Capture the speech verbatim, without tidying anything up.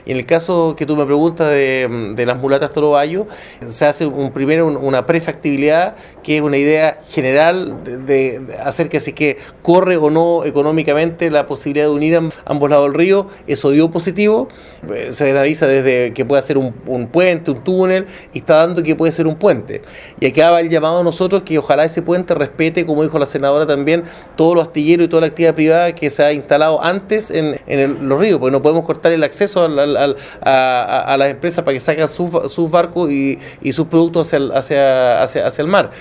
Y en el caso que tú me preguntas de, de las mulatas Toro Bayo, se hace un, primero un, una prefactibilidad, que es una idea general de, de, de hacer que si que corre o no económicamente la posibilidad de unir ambos lados del río. Eso dio positivo, se analiza desde que puede ser un, un puente, un túnel, y está dando que puede ser un puente. Y acá va el llamado a nosotros que ojalá ese puente respete, como dijo la senadora también, todos los astilleros y toda la actividad privada que se ha instalado antes en, en el, los ríos, porque no podemos cortar el acceso al, al, a, a, a las empresas para que saquen sus, sus barcos y, y sus productos hacia, hacia, hacia, hacia el mar.